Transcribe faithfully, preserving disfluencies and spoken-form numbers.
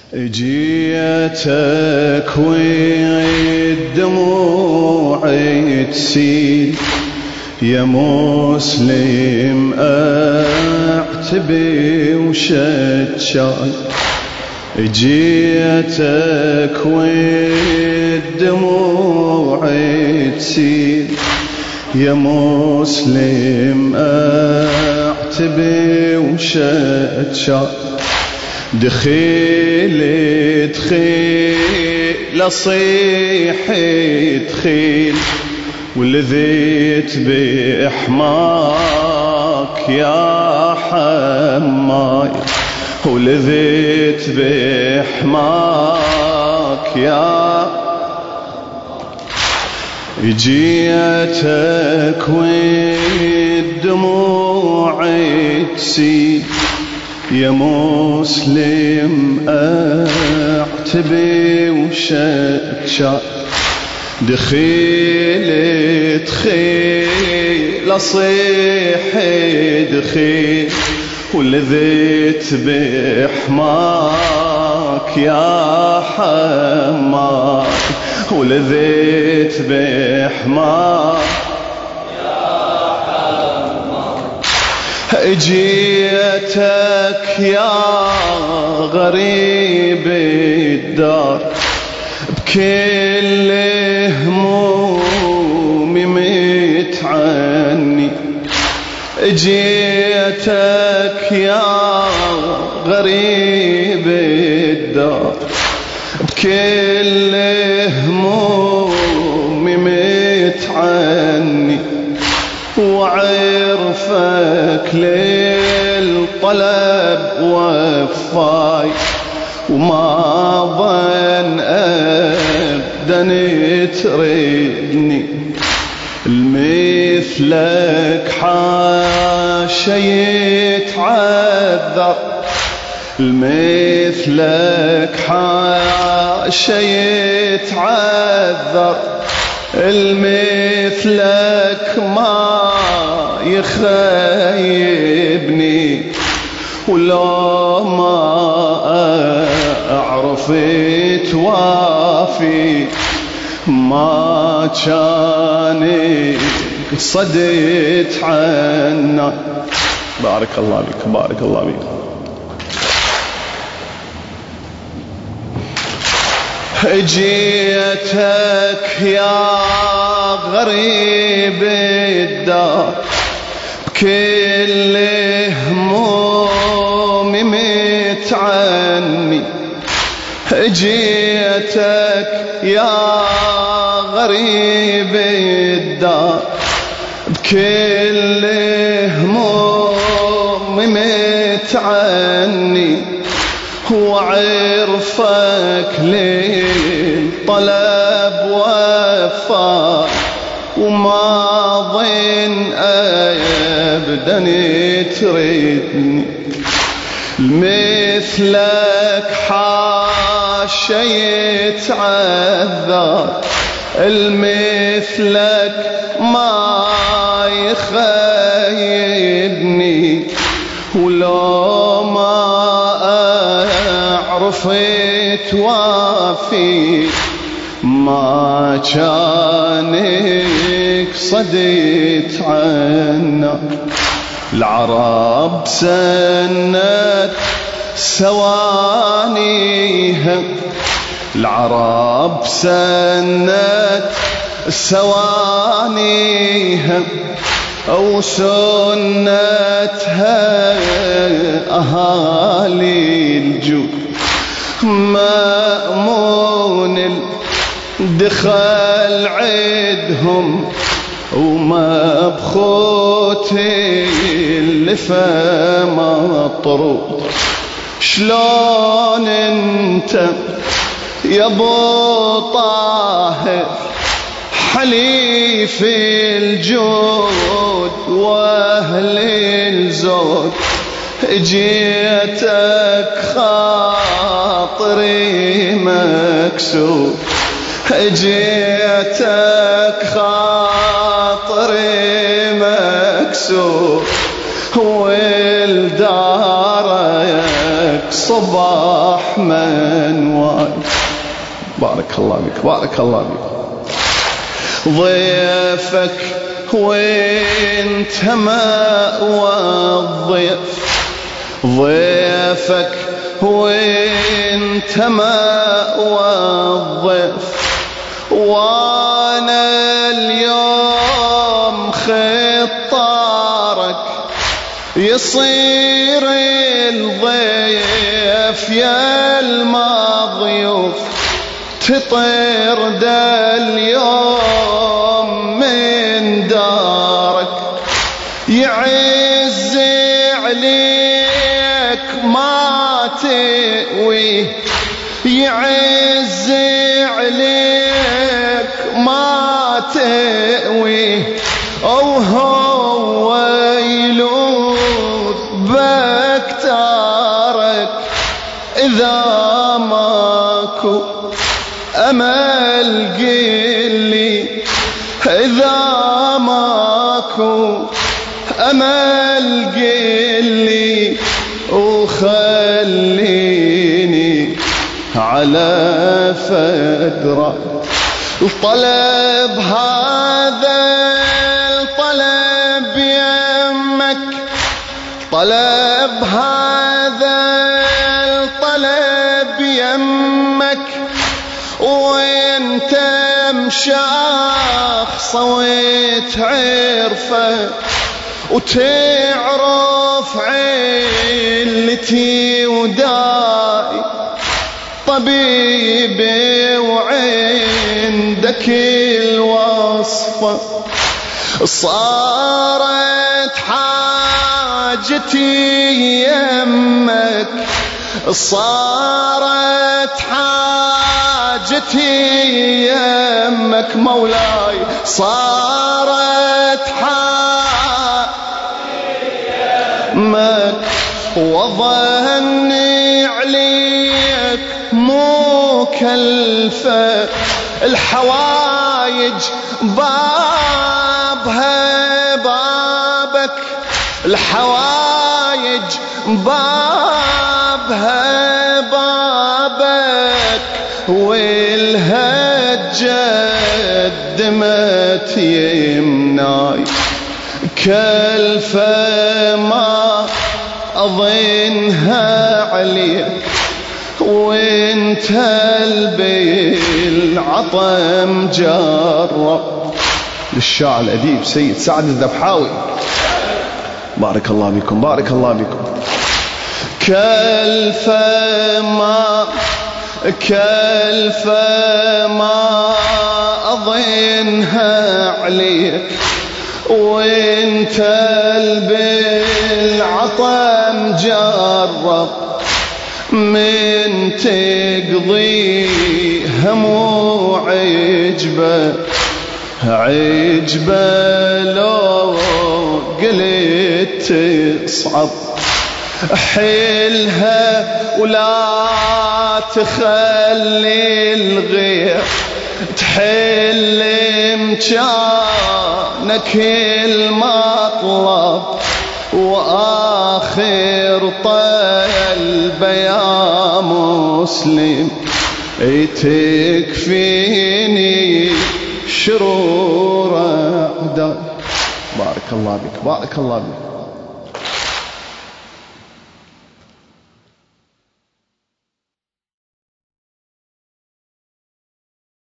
جيتك والدموع تسيل يا مسلم اعتبي وشتشاي. جيتك والدموع تسيل يا مسلم اعتبي وشتشاي. دخيل دخيل اصيح دخيل ولذيت بإحماك يا حماي. ولذيت بإحماك يا جيتك والدموع تسيل يا مسلم اعتبي وشتشاي. دخيل دخيل اصيح دخيل ولذيت بإحماك يا حماي. ولذيت بإحماك جيتك يا غريب الدار بكل همومي متعني. جيتك يا غريب الدار بكل همومي متعني. وعرفك للطلب وفاي وما ظن أبدا تردني. المثلك حاشا يتعذر المثلك حاشا يتعذر. المثلك ما يخيبني ولو ما أعرف توافي ما كانك صدت عنا. بارك الله بك بارك الله بك. جيتك يا غريب الدار بكل همومي متعني. جيتك يا غريب الدار بكل همومي متعني. وعرفك للطلب وفاء وما ظن أبدا تردني. مثلك حاشا يتعذر المثلك ما يخيبني ولو ما عرفت وافي ما كانك صديت عنا. العرب سنت سوانيها العرب سنت سوانيها أو سنتها أهالي الجود. مأمون دخل عدهم وما بخوتي اللي فما طرود. شلون انت يا ابو طاهر حليف الجود واهل الزود. جيتك خاطري مكسور جيتك خاطري مكسور والدارك صباح منواي. بارك الله بك بارك الله بك. ضيفك وانت مأوى الضيف، ضيفك وانت مأوى الضيف، وانا اليوم خطارك يصير الضيف يا المضيوف، تطير دا اليوم من دارك، يعز عليك ما تأوي، يعز عليك ما تأوي، أو هو يلوذ بك تارك، إذا ماكو أمل قلي، إذا ماكو أمل قلي، وخليني على فدرة الطلب، هذا الطلب يمك، طلب هذا الطلب يمك، وانت مشاخ صويت عرفه، وتعرف علتي وداي طبيبي، وعندك الوصفة، صارت حاجتي يمك، صارت حاجتي يمك مولاي، صارت حاجتي يمك، وظني عليك مو كلفة، الحوايج بابها بابك، الحوايج بابها بابك، والهجة دمت يمناي، كلفة ما أظنها عليك، وانت بالعطم جرب. للشاعر الأديب سيد سعد الذبحاوي، بارك الله بكم بارك الله بكم. كلفة ما كلفة ما أظنها عليك، وانت بالعطم جرب، من تقضي همو عجبة عجبة، لو قلت تصعب حلها، ولا تخلي الغير تحل مكانك المطلب، وآخر طلب يا مسلم تكفيني شرور أعداء. بارك الله بك بارك الله بك.